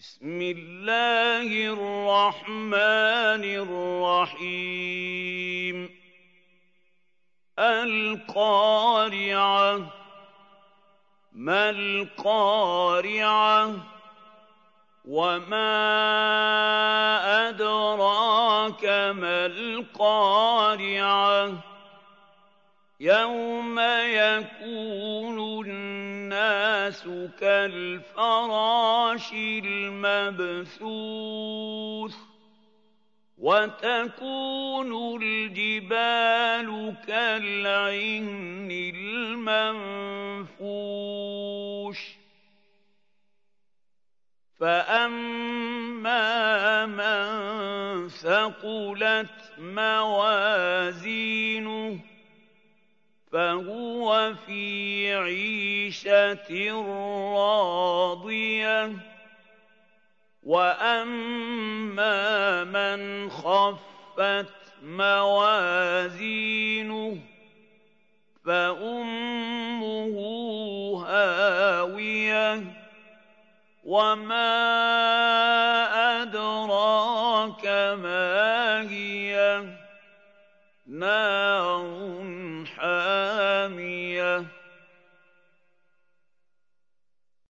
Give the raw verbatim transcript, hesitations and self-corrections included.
بسم الله الرحمن الرحيم القارعة ما القارعة وما أدراك ما القارعة يوم يكون الناس كالفراش المبثوث وتكون الجبال كالعهن المنفوش فأما من ثقلت موازينه فهو في عيشة راضية وأما من خفت موازينه فأمه هاوية وما أدراك ما هي نار حامية